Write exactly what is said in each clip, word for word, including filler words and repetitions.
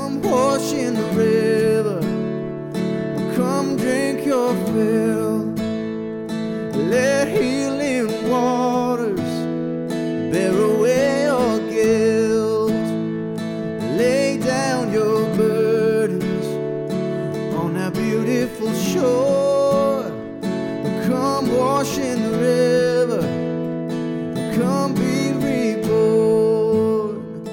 Come wash in the river, come drink your fill. Let healing waters bear away your guilt. Lay down your burdens on that beautiful shore. Come wash in the river, come be reborn.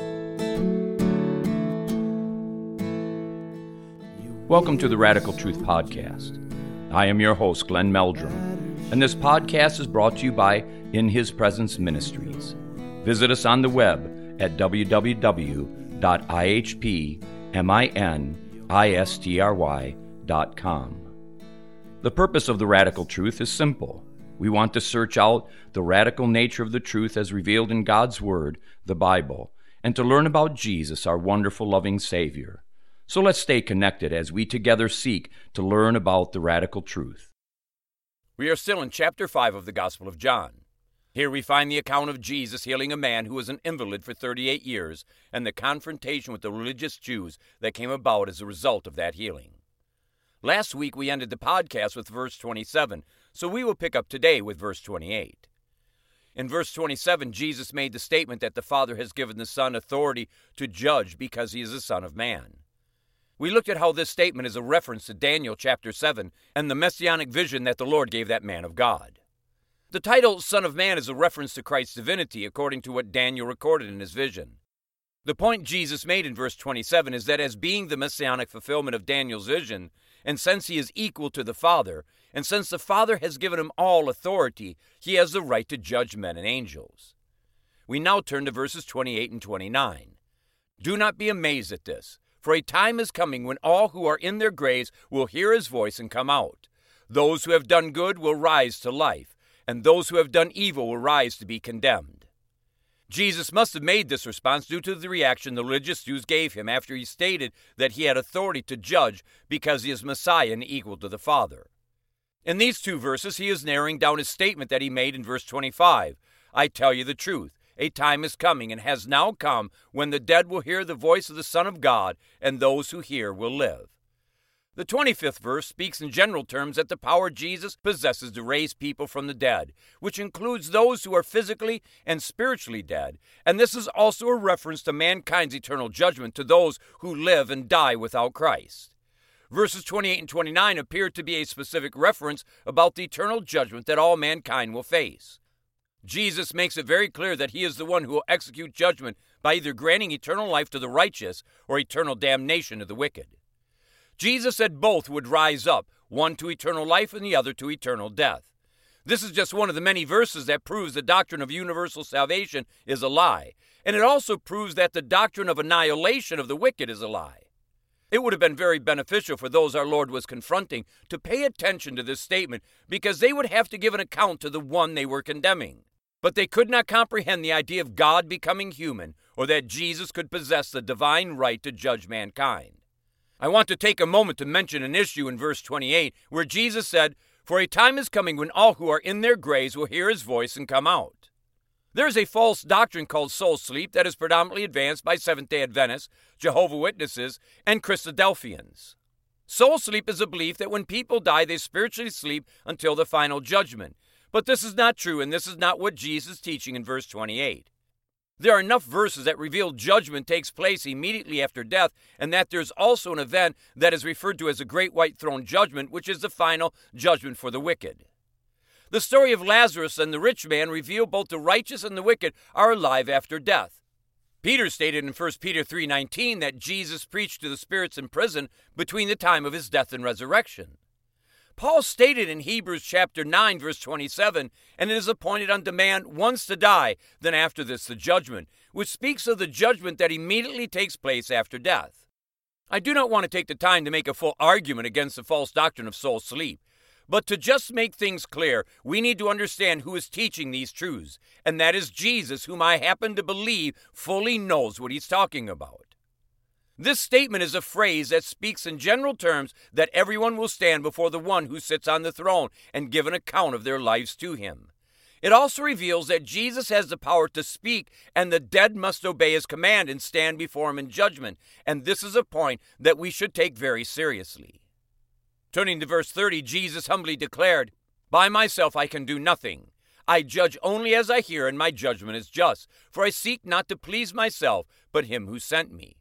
Welcome to the Radical Truth Podcast. I am your host, Glenn Meldrum, and this podcast is brought to you by In His Presence Ministries. Visit us on the web at w w w dot i h p ministry dot com. The purpose of the Radical Truth is simple. We want to search out the radical nature of the truth as revealed in God's Word, the Bible, and to learn about Jesus, our wonderful, loving Savior. So let's stay connected as we together seek to learn about the radical truth. We are still in chapter five of the Gospel of John. Here we find the account of Jesus healing a man who was an invalid for thirty-eight years and the confrontation with the religious Jews that came about as a result of that healing. Last week we ended the podcast with verse twenty-seven, so we will pick up today with verse twenty-eight. In verse twenty-seven, Jesus made the statement that the Father has given the Son authority to judge because he is the Son of Man. We looked at how this statement is a reference to Daniel chapter seven and the messianic vision that the Lord gave that man of God. The title Son of Man is a reference to Christ's divinity according to what Daniel recorded in his vision. The point Jesus made in verse twenty-seven is that as being the messianic fulfillment of Daniel's vision, and since he is equal to the Father, and since the Father has given him all authority, he has the right to judge men and angels. We now turn to verses twenty-eight and twenty-nine. Do not be amazed at this. For a time is coming when all who are in their graves will hear his voice and come out. Those who have done good will rise to life, and those who have done evil will rise to be condemned. Jesus must have made this response due to the reaction the religious Jews gave him after he stated that he had authority to judge because he is Messiah and equal to the Father. In these two verses, he is narrowing down his statement that he made in verse twenty-five. I tell you the truth. A time is coming and has now come when the dead will hear the voice of the Son of God, and those who hear will live. The twenty-fifth verse speaks in general terms that the power Jesus possesses to raise people from the dead, which includes those who are physically and spiritually dead, and this is also a reference to mankind's eternal judgment to those who live and die without Christ. Verses twenty-eight and twenty-nine appear to be a specific reference about the eternal judgment that all mankind will face. Jesus makes it very clear that he is the one who will execute judgment by either granting eternal life to the righteous or eternal damnation to the wicked. Jesus said both would rise up, one to eternal life and the other to eternal death. This is just one of the many verses that proves the doctrine of universal salvation is a lie, and it also proves that the doctrine of annihilation of the wicked is a lie. It would have been very beneficial for those our Lord was confronting to pay attention to this statement because they would have to give an account to the one they were condemning. But they could not comprehend the idea of God becoming human or that Jesus could possess the divine right to judge mankind. I want to take a moment to mention an issue in verse twenty-eight where Jesus said, For a time is coming when all who are in their graves will hear his voice and come out. There is a false doctrine called soul sleep that is predominantly advanced by Seventh-day Adventists, Jehovah's Witnesses, and Christadelphians. Soul sleep is a belief that when people die, they spiritually sleep until the final judgment. But this is not true, and this is not what Jesus is teaching in verse twenty-eight. There are enough verses that reveal judgment takes place immediately after death, and that there's also an event that is referred to as the Great White Throne Judgment, which is the final judgment for the wicked. The story of Lazarus and the rich man reveal both the righteous and the wicked are alive after death. Peter stated in First Peter three nineteen that Jesus preached to the spirits in prison between the time of his death and resurrection. Paul stated in Hebrews chapter nine, verse twenty-seven, and it is appointed unto man once to die, then after this the judgment, which speaks of the judgment that immediately takes place after death. I do not want to take the time to make a full argument against the false doctrine of soul sleep, but to just make things clear, we need to understand who is teaching these truths, and that is Jesus, whom I happen to believe fully knows what he's talking about. This statement is a phrase that speaks in general terms that everyone will stand before the one who sits on the throne and give an account of their lives to him. It also reveals that Jesus has the power to speak, and the dead must obey his command and stand before him in judgment. And this is a point that we should take very seriously. Turning to verse thirty, Jesus humbly declared, "By myself I can do nothing. I judge only as I hear, and my judgment is just. For I seek not to please myself, but him who sent me."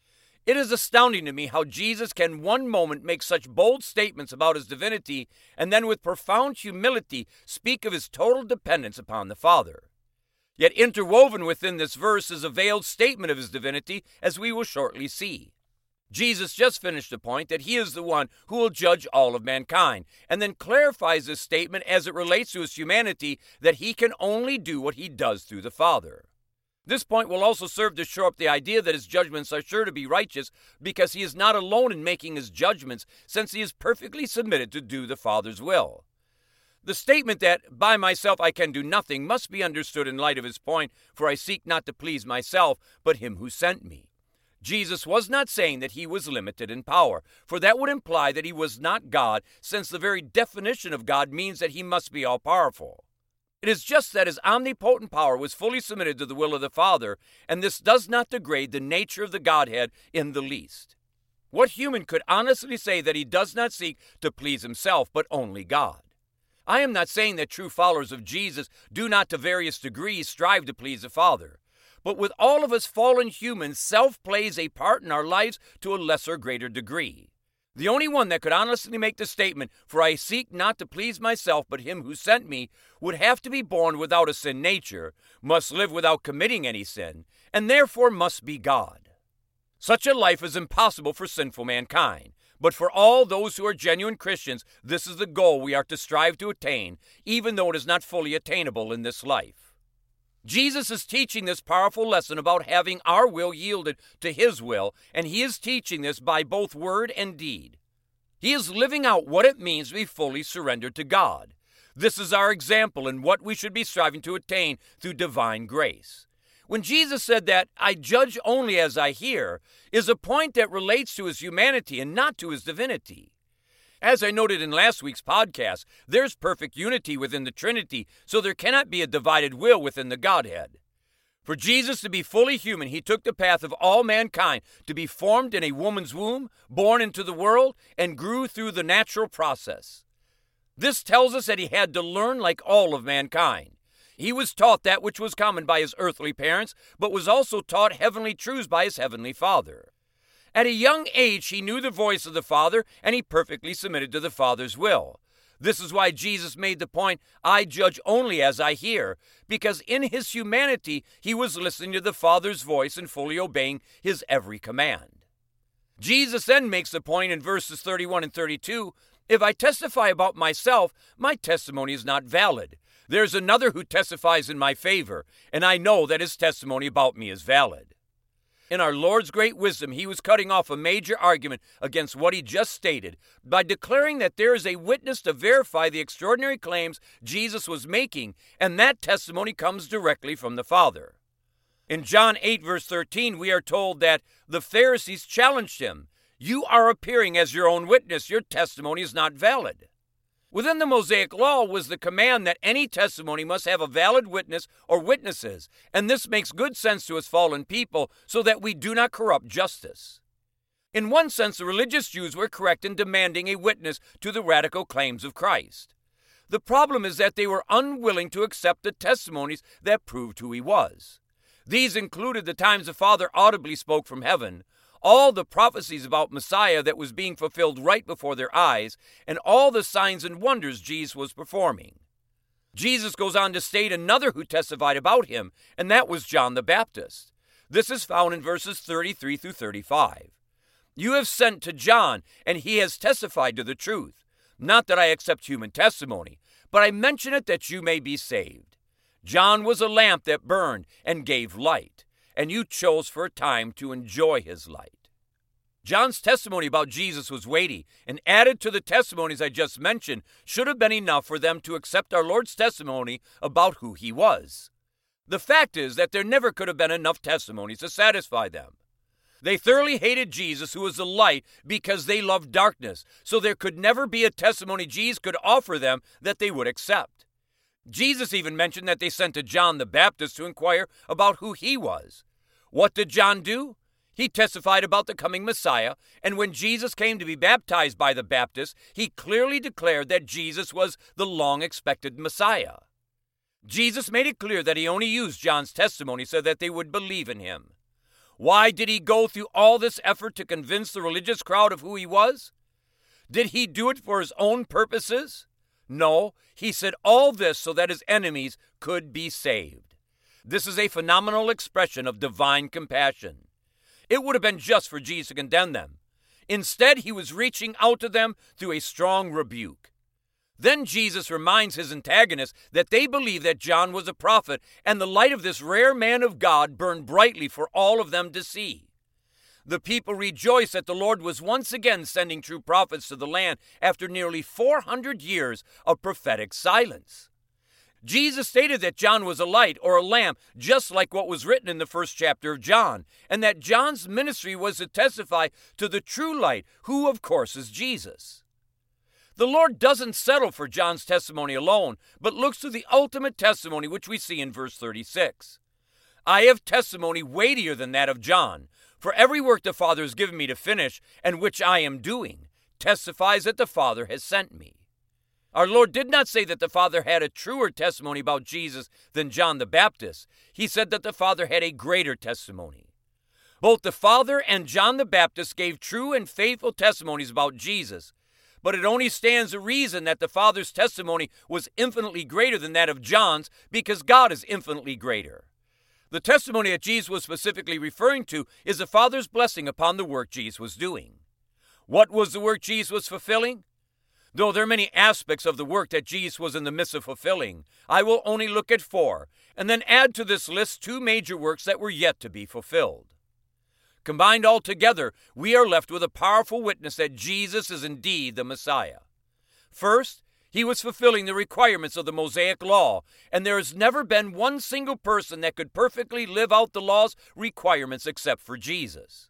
It is astounding to me how Jesus can one moment make such bold statements about his divinity, and then with profound humility speak of his total dependence upon the Father. Yet interwoven within this verse is a veiled statement of his divinity, as we will shortly see. Jesus just finished the point that he is the one who will judge all of mankind, and then clarifies this statement as it relates to his humanity, that he can only do what he does through the Father. This point will also serve to shore up the idea that his judgments are sure to be righteous, because he is not alone in making his judgments, since he is perfectly submitted to do the Father's will. The statement that, "By myself I can do nothing," must be understood in light of his point, "For I seek not to please myself, but him who sent me." Jesus was not saying that he was limited in power, for that would imply that he was not God, since the very definition of God means that he must be all-powerful. It is just that his omnipotent power was fully submitted to the will of the Father, and this does not degrade the nature of the Godhead in the least. What human could honestly say that he does not seek to please himself, but only God? I am not saying that true followers of Jesus do not to various degrees strive to please the Father. But with all of us fallen humans, self plays a part in our lives to a lesser greater degree. The only one that could honestly make the statement, "For I seek not to please myself, but him who sent me," would have to be born without a sin nature, must live without committing any sin, and therefore must be God. Such a life is impossible for sinful mankind. But for all those who are genuine Christians, this is the goal we are to strive to attain, even though it is not fully attainable in this life. Jesus is teaching this powerful lesson about having our will yielded to his will, and he is teaching this by both word and deed. He is living out what it means to be fully surrendered to God. This is our example in what we should be striving to attain through divine grace. When Jesus said that, "I judge only as I hear," is a point that relates to his humanity and not to his divinity. As I noted in last week's podcast, there's perfect unity within the Trinity, so there cannot be a divided will within the Godhead. For Jesus to be fully human, he took the path of all mankind, to be formed in a woman's womb, born into the world, and grew through the natural process. This tells us that he had to learn like all of mankind. He was taught that which was common by his earthly parents, but was also taught heavenly truths by his heavenly Father. At a young age, he knew the voice of the Father, and he perfectly submitted to the Father's will. This is why Jesus made the point, "I judge only as I hear," because in his humanity, he was listening to the Father's voice and fully obeying his every command. Jesus then makes the point in verses thirty-one and thirty-two, "If I testify about myself, my testimony is not valid. There's another who testifies in my favor, and I know that his testimony about me is valid." In our Lord's great wisdom, he was cutting off a major argument against what he just stated by declaring that there is a witness to verify the extraordinary claims Jesus was making, and that testimony comes directly from the Father. In John eight, verse thirteen, we are told that the Pharisees challenged him, "You are appearing as your own witness. Your testimony is not valid." Within the Mosaic Law was the command that any testimony must have a valid witness or witnesses, and this makes good sense to us fallen people so that we do not corrupt justice. In one sense, the religious Jews were correct in demanding a witness to the radical claims of Christ. The problem is that they were unwilling to accept the testimonies that proved who he was. These included the times the Father audibly spoke from heaven, all the prophecies about Messiah that was being fulfilled right before their eyes, and all the signs and wonders Jesus was performing. Jesus goes on to state another who testified about him, and that was John the Baptist. This is found in verses thirty-three through thirty-five. "You have sent to John, and he has testified to the truth. Not that I accept human testimony, but I mention it that you may be saved. John was a lamp that burned and gave light, and you chose for a time to enjoy his light." John's testimony about Jesus was weighty, and added to the testimonies I just mentioned should have been enough for them to accept our Lord's testimony about who he was. The fact is that there never could have been enough testimonies to satisfy them. They thoroughly hated Jesus, who was the light, because they loved darkness, so there could never be a testimony Jesus could offer them that they would accept. Jesus even mentioned that they sent to John the Baptist to inquire about who he was. What did John do? He testified about the coming Messiah, and when Jesus came to be baptized by the Baptist, he clearly declared that Jesus was the long-expected Messiah. Jesus made it clear that he only used John's testimony so that they would believe in him. Why did he go through all this effort to convince the religious crowd of who he was? Did he do it for his own purposes? No, he said all this so that his enemies could be saved. This is a phenomenal expression of divine compassion. It would have been just for Jesus to condemn them. Instead, he was reaching out to them through a strong rebuke. Then Jesus reminds his antagonists that they believe that John was a prophet, and the light of this rare man of God burned brightly for all of them to see. The people rejoiced that the Lord was once again sending true prophets to the land after nearly four hundred years of prophetic silence. Jesus stated that John was a light or a lamp, just like what was written in the first chapter of John, and that John's ministry was to testify to the true light, who of course is Jesus. The Lord doesn't settle for John's testimony alone, but looks to the ultimate testimony, which we see in verse thirty-six. I have testimony weightier than that of John, for every work the Father has given me to finish, and which I am doing, testifies that the Father has sent me. Our Lord did not say that the Father had a truer testimony about Jesus than John the Baptist. He said that the Father had a greater testimony. Both the Father and John the Baptist gave true and faithful testimonies about Jesus, but it only stands to reason that the Father's testimony was infinitely greater than that of John's because God is infinitely greater. The testimony that Jesus was specifically referring to is the Father's blessing upon the work Jesus was doing. What was the work Jesus was fulfilling? Though there are many aspects of the work that Jesus was in the midst of fulfilling, I will only look at four, and then add to this list two major works that were yet to be fulfilled. Combined all together, we are left with a powerful witness that Jesus is indeed the Messiah. First, he was fulfilling the requirements of the Mosaic law, and there has never been one single person that could perfectly live out the law's requirements except for Jesus.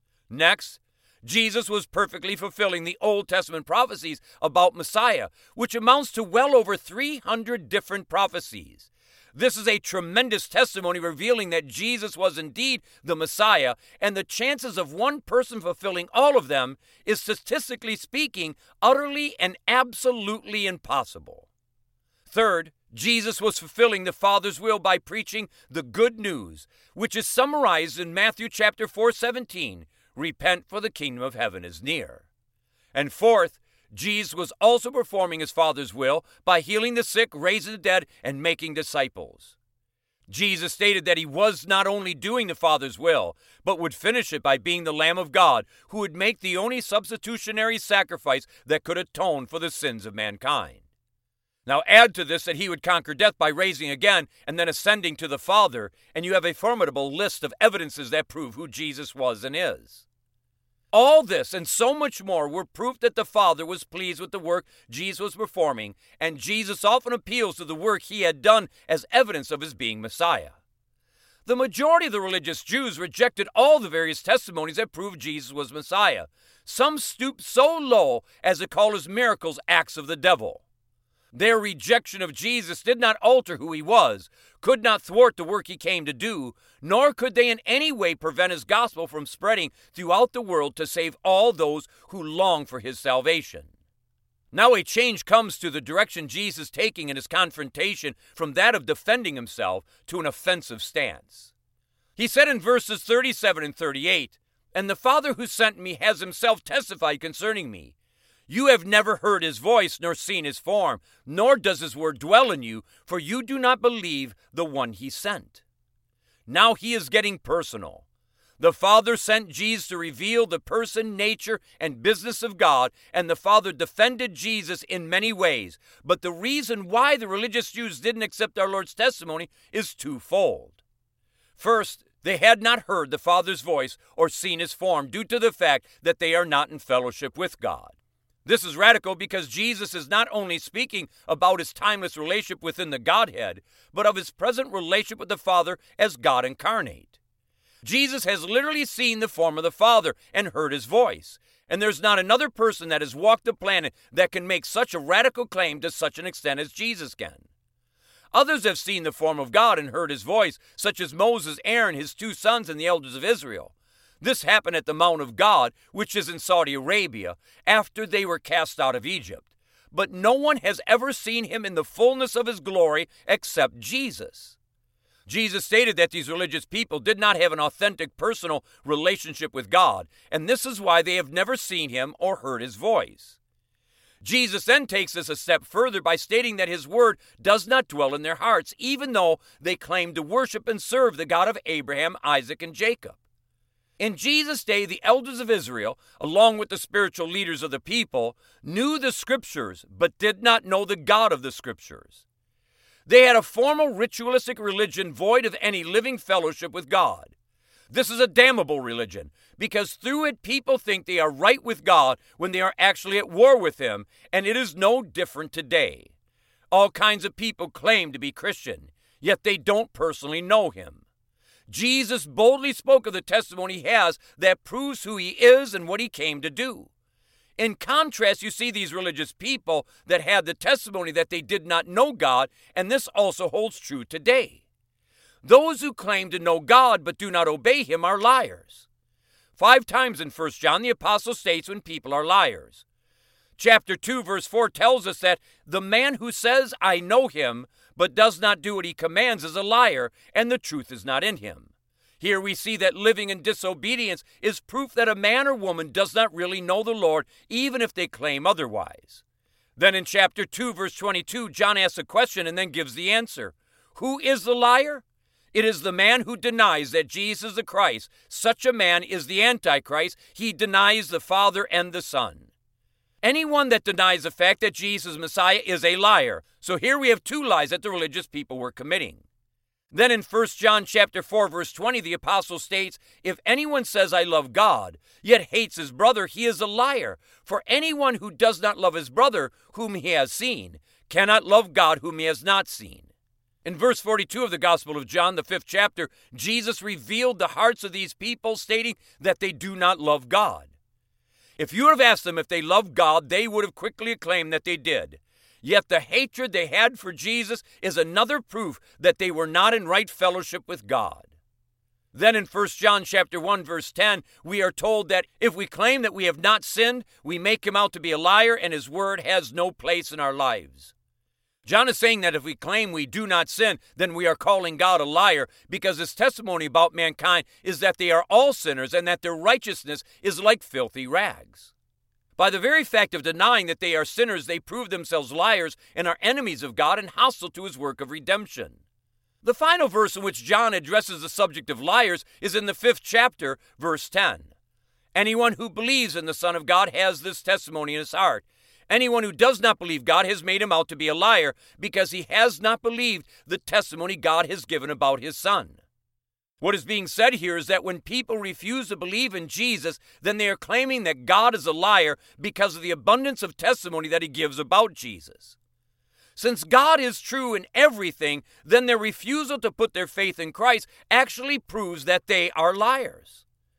Next, Jesus was perfectly fulfilling the Old Testament prophecies about Messiah, which amounts to well over three hundred different prophecies. This is a tremendous testimony revealing that Jesus was indeed the Messiah, and the chances of one person fulfilling all of them is, statistically speaking, utterly and absolutely impossible. Third, Jesus was fulfilling the Father's will by preaching the good news, which is summarized in Matthew chapter four seventeen, repent for the kingdom of heaven is near. And fourth, Jesus was also performing his Father's will by healing the sick, raising the dead, and making disciples. Jesus stated that he was not only doing the Father's will, but would finish it by being the Lamb of God, who would make the only substitutionary sacrifice that could atone for the sins of mankind. Now add to this that he would conquer death by rising again and then ascending to the Father, and you have a formidable list of evidences that prove who Jesus was and is. All this and so much more were proof that the Father was pleased with the work Jesus was performing, and Jesus often appeals to the work he had done as evidence of his being Messiah. The majority of the religious Jews rejected all the various testimonies that proved Jesus was Messiah. Some stooped so low as to call his miracles acts of the devil. Their rejection of Jesus did not alter who he was, could not thwart the work he came to do, nor could they in any way prevent his gospel from spreading throughout the world to save all those who long for his salvation. Now a change comes to the direction Jesus is taking in his confrontation from that of defending himself to an offensive stance. He said in verses thirty-seven and thirty-eight, "And the Father who sent me has himself testified concerning me. You have never heard his voice nor seen his form, nor does his word dwell in you, for you do not believe the one he sent." Now he is getting personal. The Father sent Jesus to reveal the person, nature, and business of God, and the Father defended Jesus in many ways. But the reason why the religious Jews didn't accept our Lord's testimony is twofold. First, they had not heard the Father's voice or seen his form due to the fact that they are not in fellowship with God. This is radical because Jesus is not only speaking about his timeless relationship within the Godhead, but of his present relationship with the Father as God incarnate. Jesus has literally seen the form of the Father and heard his voice, and there's not another person that has walked the planet that can make such a radical claim to such an extent as Jesus can. Others have seen the form of God and heard his voice, such as Moses, Aaron, his two sons, and the elders of Israel. This happened at the Mount of God, which is in Saudi Arabia, after they were cast out of Egypt. But no one has ever seen him in the fullness of his glory except Jesus. Jesus stated that these religious people did not have an authentic personal relationship with God, and this is why they have never seen him or heard his voice. Jesus then takes this a step further by stating that his word does not dwell in their hearts, even though they claim to worship and serve the God of Abraham, Isaac, and Jacob. In Jesus' day, the elders of Israel, along with the spiritual leaders of the people, knew the Scriptures, but did not know the God of the Scriptures. They had a formal ritualistic religion void of any living fellowship with God. This is a damnable religion, because through it people think they are right with God when they are actually at war with him, and it is no different today. All kinds of people claim to be Christian, yet they don't personally know him. Jesus boldly spoke of the testimony he has that proves who he is and what he came to do. In contrast, you see these religious people that had the testimony that they did not know God, and this also holds true today. Those who claim to know God but do not obey him are liars. Five times in First John, the apostle states when people are liars. Chapter two, verse four tells us that the man who says, I know him, but does not do what he commands is a liar, and the truth is not in him. Here we see that living in disobedience is proof that a man or woman does not really know the Lord, even if they claim otherwise. Then in chapter two, verse twenty-two, John asks a question and then gives the answer. Who is the liar? It is the man who denies that Jesus is the Christ. Such a man is the Antichrist. He denies the Father and the Son. Anyone that denies the fact that Jesus is Messiah is a liar. So here we have two lies that the religious people were committing. Then in First John chapter four, verse twenty, the apostle states, if anyone says, I love God, yet hates his brother, he is a liar. For anyone who does not love his brother, whom he has seen, cannot love God whom he has not seen. In verse forty-two of the Gospel of John, the fifth chapter, Jesus revealed the hearts of these people, stating that they do not love God. If you would have asked them if they loved God, they would have quickly acclaimed that they did. Yet the hatred they had for Jesus is another proof that they were not in right fellowship with God. Then in First John chapter one, verse ten, we are told that if we claim that we have not sinned, we make him out to be a liar, and his word has no place in our lives. John is saying that if we claim we do not sin, then we are calling God a liar, because his testimony about mankind is that they are all sinners and that their righteousness is like filthy rags. By the very fact of denying that they are sinners, they prove themselves liars and are enemies of God and hostile to his work of redemption. The final verse in which John addresses the subject of liars is in the fifth chapter, verse ten. Anyone who believes in the Son of God has this testimony in his heart. Anyone who does not believe God has made him out to be a liar, because he has not believed the testimony God has given about his Son. What is being said here is that when people refuse to believe in Jesus, then they are claiming that God is a liar because of the abundance of testimony that he gives about Jesus. Since God is true in everything, then their refusal to put their faith in Christ actually proves that they are liars.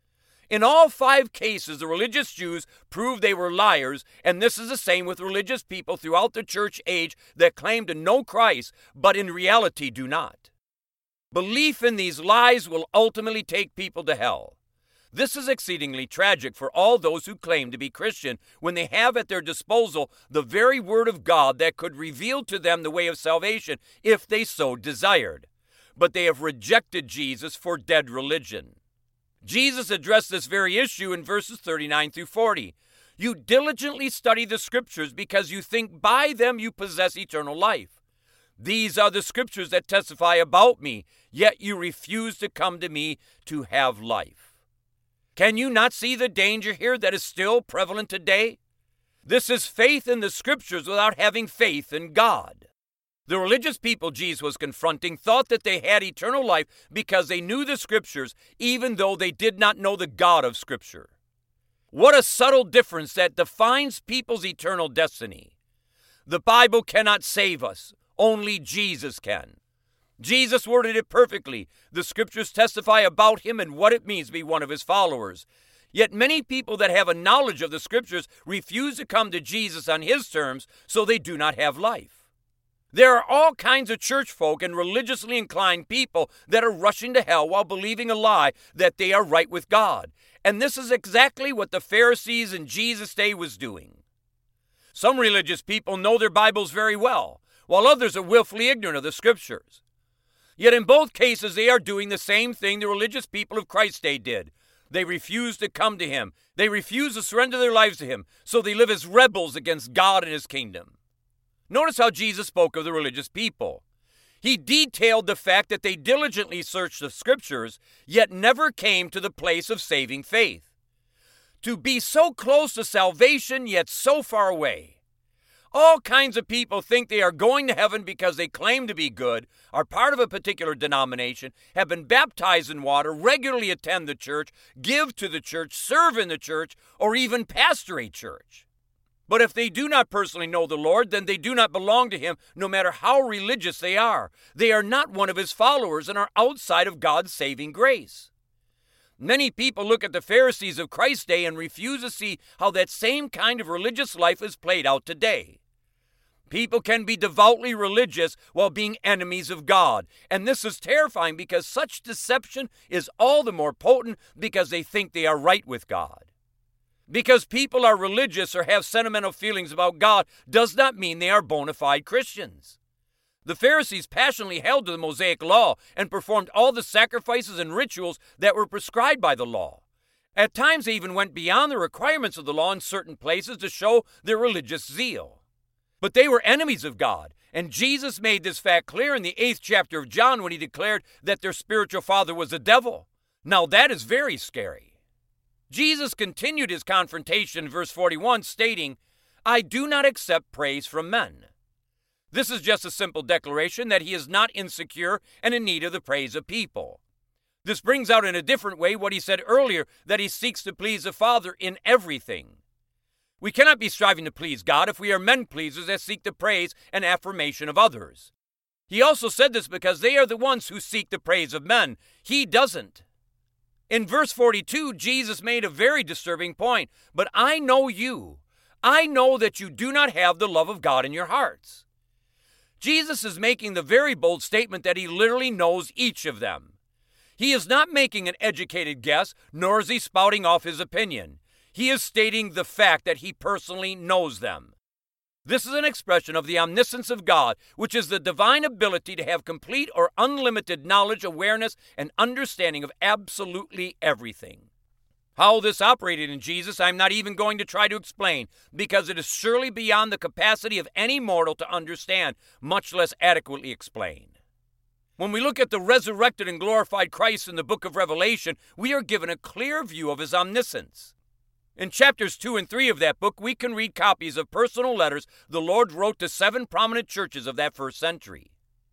In all five cases, the religious Jews proved they were liars, and this is the same with religious people throughout the church age that claim to know Christ, but in reality do not. Belief in these lies will ultimately take people to hell. This is exceedingly tragic for all those who claim to be Christian when they have at their disposal the very word of God that could reveal to them the way of salvation if they so desired. But they have rejected Jesus for dead religion. Jesus addressed this very issue in verses thirty-nine through forty. You diligently study the Scriptures because you think by them you possess eternal life. These are the Scriptures that testify about me, yet you refuse to come to me to have life. Can you not see the danger here that is still prevalent today? This is faith in the Scriptures without having faith in God. The religious people Jesus was confronting thought that they had eternal life because they knew the Scriptures, even though they did not know the God of Scripture. What a subtle difference that defines people's eternal destiny. The Bible cannot save us. Only Jesus can. Jesus worded it perfectly. The Scriptures testify about him and what it means to be one of his followers. Yet many people that have a knowledge of the Scriptures refuse to come to Jesus on his terms, so they do not have life. There are all kinds of church folk and religiously inclined people that are rushing to hell while believing a lie that they are right with God. And this is exactly what the Pharisees in Jesus' day was doing. Some religious people know their Bibles very well, while others are willfully ignorant of the Scriptures. Yet in both cases, they are doing the same thing the religious people of Christ's day did. They refuse to come to Him. They refuse to surrender their lives to Him, so they live as rebels against God and His kingdom. Notice how Jesus spoke of the religious people. He detailed the fact that they diligently searched the Scriptures, yet never came to the place of saving faith. To be so close to salvation, yet so far away. All kinds of people think they are going to heaven because they claim to be good, are part of a particular denomination, have been baptized in water, regularly attend the church, give to the church, serve in the church, or even pastor a church. But if they do not personally know the Lord, then they do not belong to Him, no matter how religious they are. They are not one of His followers and are outside of God's saving grace. Many people look at the Pharisees of Christ's day and refuse to see how that same kind of religious life is played out today. People can be devoutly religious while being enemies of God. And this is terrifying because such deception is all the more potent because they think they are right with God. Because people are religious or have sentimental feelings about God does not mean they are bona fide Christians. The Pharisees passionately held to the Mosaic law and performed all the sacrifices and rituals that were prescribed by the law. At times they even went beyond the requirements of the law in certain places to show their religious zeal. But they were enemies of God, and Jesus made this fact clear in the eighth chapter of John when He declared that their spiritual father was the devil. Now that is very scary. Jesus continued His confrontation in verse forty-one, stating, "I do not accept praise from men." This is just a simple declaration that He is not insecure and in need of the praise of people. This brings out in a different way what He said earlier, that He seeks to please the Father in everything. We cannot be striving to please God if we are men-pleasers that seek the praise and affirmation of others. He also said this because they are the ones who seek the praise of men. He doesn't. In verse forty-two, Jesus made a very disturbing point. But I know you. I know that you do not have the love of God in your hearts. Jesus is making the very bold statement that He literally knows each of them. He is not making an educated guess, nor is He spouting off His opinion. He is stating the fact that He personally knows them. This is an expression of the omniscience of God, which is the divine ability to have complete or unlimited knowledge, awareness, and understanding of absolutely everything. How this operated in Jesus, I'm not even going to try to explain, because it is surely beyond the capacity of any mortal to understand, much less adequately explain. When we look at the resurrected and glorified Christ in the book of Revelation, we are given a clear view of His omniscience. In chapters two and three of that book, we can read copies of personal letters the Lord wrote to seven prominent churches of that first century.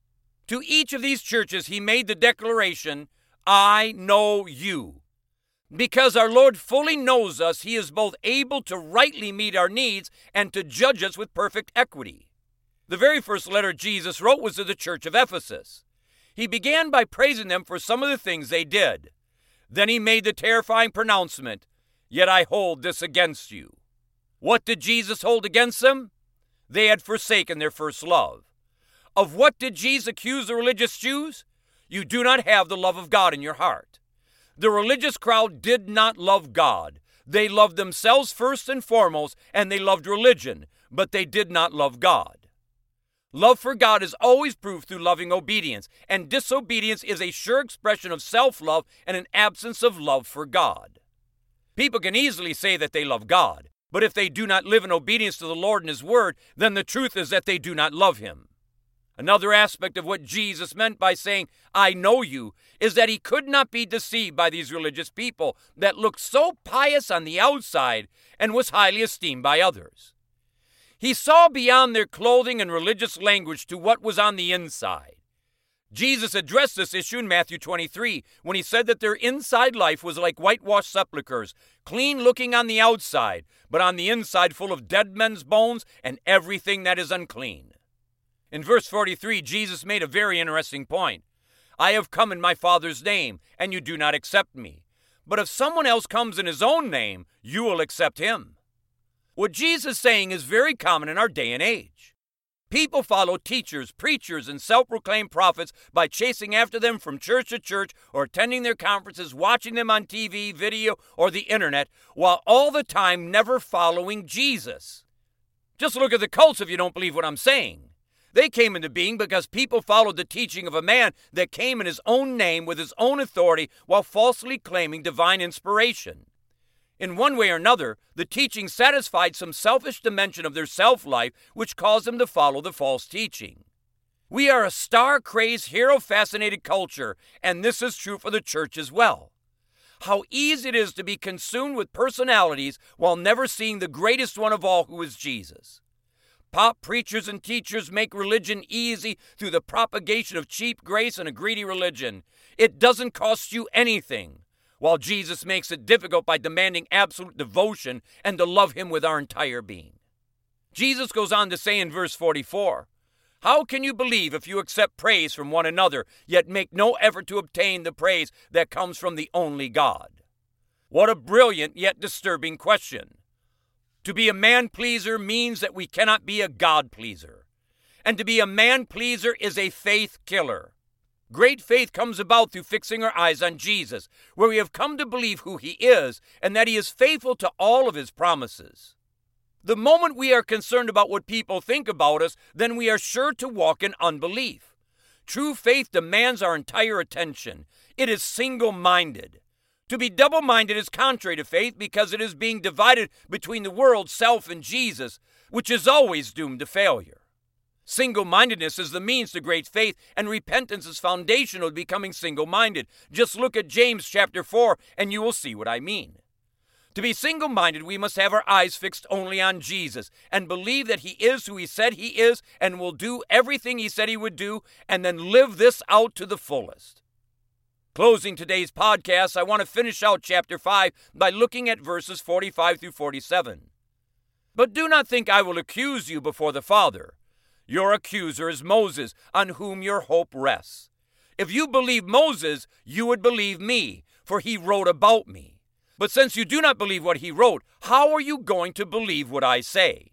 To each of these churches, He made the declaration, "I know you." Because our Lord fully knows us, He is both able to rightly meet our needs and to judge us with perfect equity. The very first letter Jesus wrote was to the church of Ephesus. He began by praising them for some of the things they did. Then He made the terrifying pronouncement, "Yet I hold this against you." What did Jesus hold against them? They had forsaken their first love. Of what did Jesus accuse the religious Jews? You do not have the love of God in your heart. The religious crowd did not love God. They loved themselves first and foremost, and they loved religion, but they did not love God. Love for God is always proved through loving obedience, and disobedience is a sure expression of self-love and an absence of love for God. People can easily say that they love God, but if they do not live in obedience to the Lord and His Word, then the truth is that they do not love Him. Another aspect of what Jesus meant by saying, "I know you," is that He could not be deceived by these religious people that looked so pious on the outside and was highly esteemed by others. He saw beyond their clothing and religious language to what was on the inside. Jesus addressed this issue in Matthew twenty-three when He said that their inside life was like whitewashed sepulchres, clean-looking on the outside, but on the inside full of dead men's bones and everything that is unclean. In verse forty-three, Jesus made a very interesting point. "I have come in my Father's name, and you do not accept me. But if someone else comes in His own name, you will accept him." What Jesus is saying is very common in our day and age. People follow teachers, preachers, and self-proclaimed prophets by chasing after them from church to church or attending their conferences, watching them on T V, video, or the internet, while all the time never following Jesus. Just look at the cults if you don't believe what I'm saying. They came into being because people followed the teaching of a man that came in his own name with his own authority while falsely claiming divine inspiration. In one way or another, the teaching satisfied some selfish dimension of their self-life, which caused them to follow the false teaching. We are a star-crazed, hero-fascinated culture, and this is true for the church as well. How easy it is to be consumed with personalities while never seeing the greatest one of all, who is Jesus. Pop preachers and teachers make religion easy through the propagation of cheap grace and a greedy religion. It doesn't cost you anything, while Jesus makes it difficult by demanding absolute devotion and to love him with our entire being. Jesus goes on to say in verse forty-four, "How can you believe if you accept praise from one another, yet make no effort to obtain the praise that comes from the only God?" What a brilliant yet disturbing question. To be a man-pleaser means that we cannot be a God-pleaser. And to be a man-pleaser is a faith killer. Great faith comes about through fixing our eyes on Jesus, where we have come to believe who he is and that he is faithful to all of his promises. The moment we are concerned about what people think about us, then we are sure to walk in unbelief. True faith demands our entire attention. It is single-minded. To be double-minded is contrary to faith because it is being divided between the world, self, and Jesus, which is always doomed to failure. Single-mindedness is the means to great faith, and repentance is foundational to becoming single-minded. Just look at James chapter four, and you will see what I mean. To be single-minded, we must have our eyes fixed only on Jesus and believe that he is who he said he is and will do everything he said he would do, and then live this out to the fullest. Closing today's podcast, I want to finish out chapter five by looking at verses forty-five through forty-seven. "But do not think I will accuse you before the Father. Your accuser is Moses, on whom your hope rests. If you believe Moses, you would believe me, for he wrote about me. But since you do not believe what he wrote, how are you going to believe what I say?"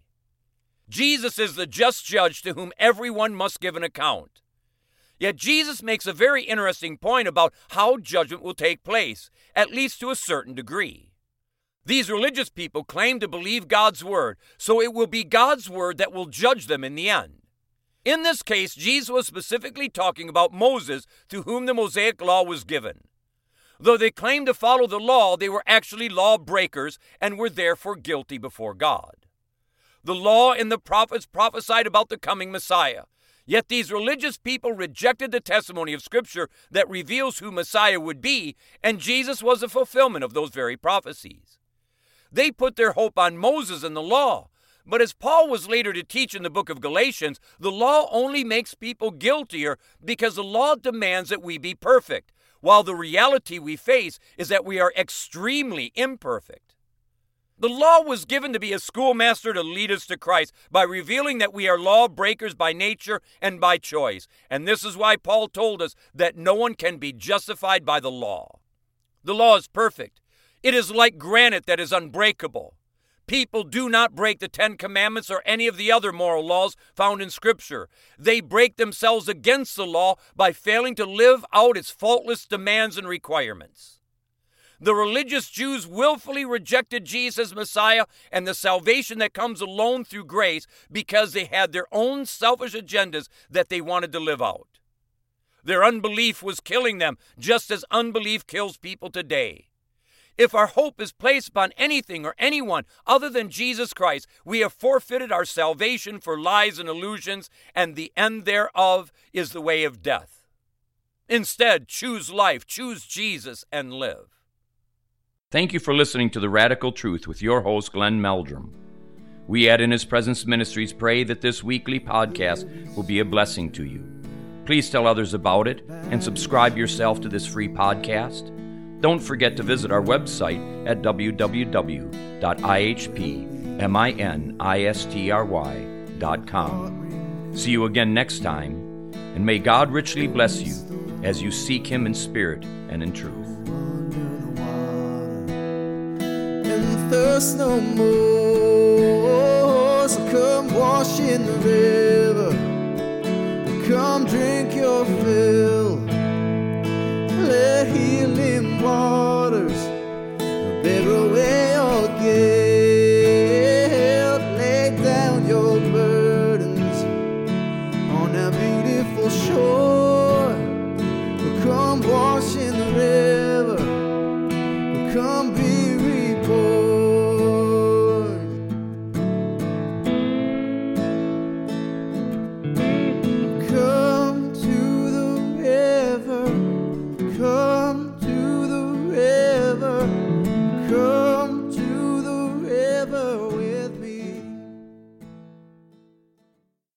Jesus is the just judge to whom everyone must give an account. Yet Jesus makes a very interesting point about how judgment will take place, at least to a certain degree. These religious people claim to believe God's word, so it will be God's word that will judge them in the end. In this case, Jesus was specifically talking about Moses, to whom the Mosaic law was given. Though they claimed to follow the law, they were actually lawbreakers and were therefore guilty before God. The law and the prophets prophesied about the coming Messiah. Yet these religious people rejected the testimony of Scripture that reveals who Messiah would be, and Jesus was a fulfillment of those very prophecies. They put their hope on Moses and the law, but as Paul was later to teach in the book of Galatians, the law only makes people guiltier because the law demands that we be perfect, while the reality we face is that we are extremely imperfect. The law was given to be a schoolmaster to lead us to Christ by revealing that we are lawbreakers by nature and by choice. And this is why Paul told us that no one can be justified by the law. The law is perfect. It is like granite that is unbreakable. People do not break the Ten Commandments or any of the other moral laws found in Scripture. They break themselves against the law by failing to live out its faultless demands and requirements. The religious Jews willfully rejected Jesus as Messiah and the salvation that comes alone through grace because they had their own selfish agendas that they wanted to live out. Their unbelief was killing them, just as unbelief kills people today. If our hope is placed upon anything or anyone other than Jesus Christ, we have forfeited our salvation for lies and illusions, and the end thereof is the way of death. Instead, choose life, choose Jesus, and live. Thank you for listening to The Radical Truth with your host, Glenn Meldrum. We at In His Presence Ministries pray that this weekly podcast will be a blessing to you. Please tell others about it and subscribe yourself to this free podcast. Don't forget to visit our website at w w w dot i h p ministry dot com. See you again next time, and may God richly bless you as you seek Him in spirit and in truth. And thirst no more, so come wash in the river. fulfilled.